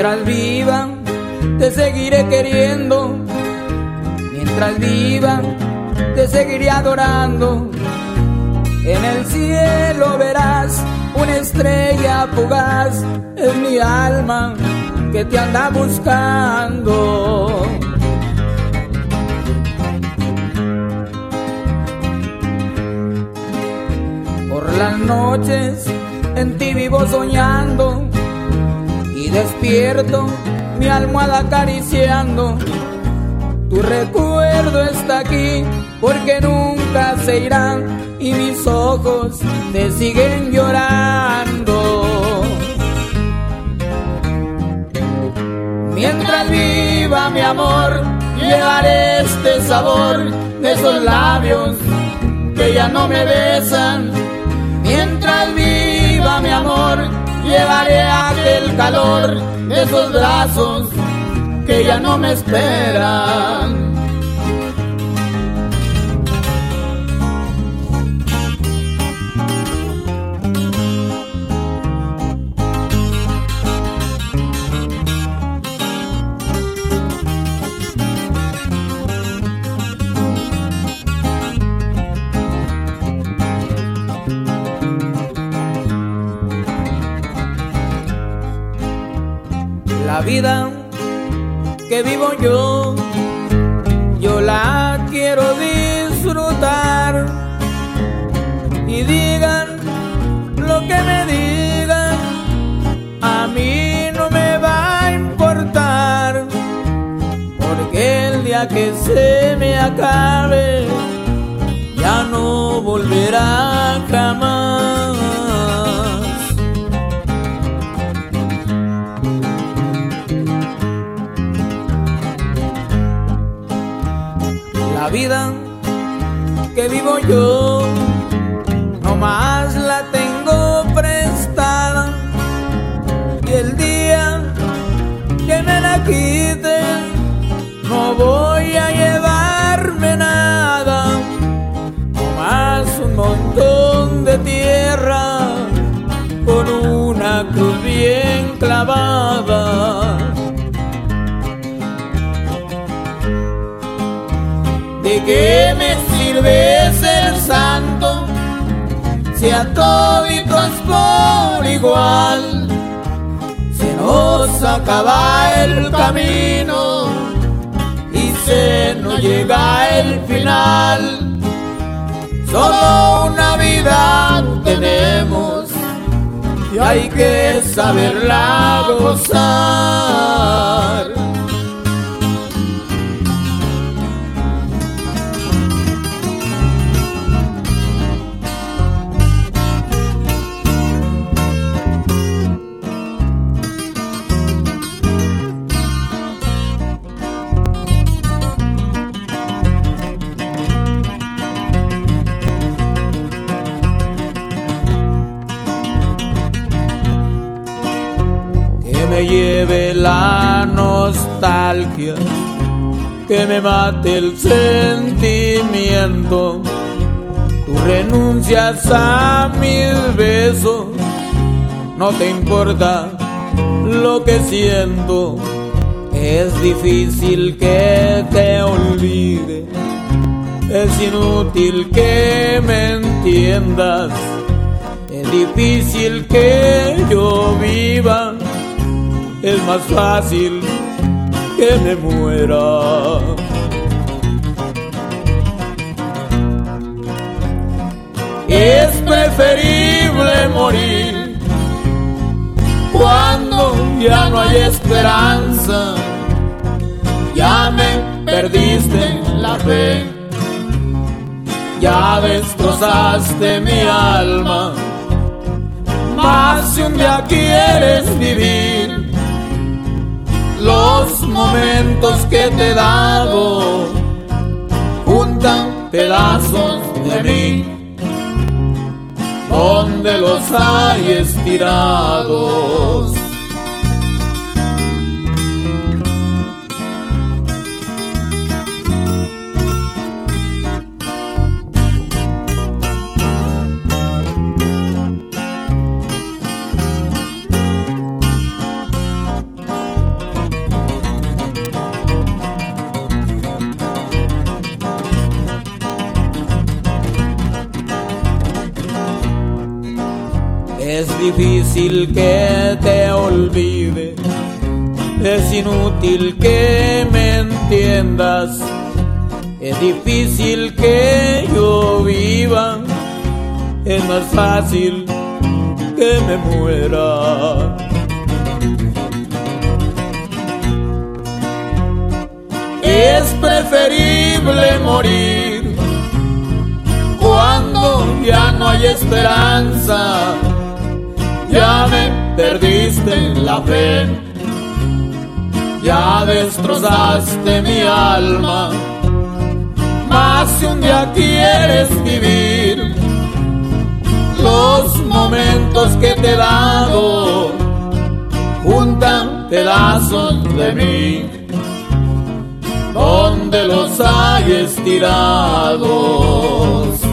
Mientras viva, te seguiré queriendo. Mientras viva, te seguiré adorando. En el cielo verás una estrella fugaz. Es mi alma que te anda buscando. Por las noches en ti vivo soñando y despierto mi almohada acariciando. Tu recuerdo está aquí porque nunca se irá y mis ojos te siguen llorando. Mientras viva mi amor, llevaré este sabor de esos labios que ya no me besan. Mientras viva mi amor, llevaré aquel calor de esos brazos que ya no me esperan. La vida que vivo yo la quiero disfrutar. Y digan lo que me digan, a mí no me va a importar, porque el día que se me acabe ya no volverá jamás. La vida que vivo yo, nomás la tengo prestada, y el día que me la quiten, no voy a llevarme nada, nomás un montón de tierra con una cruz bien clavada. ¿De qué me sirve ser santo si a toditos por igual se nos acaba el camino y se nos llega el final? Solo una vida tenemos y hay que saberla gozar. Me lleve la nostalgia, que me mate el sentimiento. Tú renuncias a mis besos, no te importa lo que siento. Es difícil que te olvide, es inútil que me entiendas. Es difícil que yo viva, es más fácil que me muera. Es preferible morir cuando ya no hay esperanza. Ya me perdiste la fe, ya destrozaste mi alma. Mas si un día quieres vivir los momentos que te he dado, junta pedazos de mí donde los hay estirados. difícil que te olvide, es inútil que me entiendas, es difícil que yo viva, es más fácil que me muera. Es preferible morir cuando ya no hay esperanza. Ya me perdiste la fe, ya destrozaste mi alma. Mas si un día quieres vivir los momentos que te he dado, junta pedazos de mí donde los hay estirados.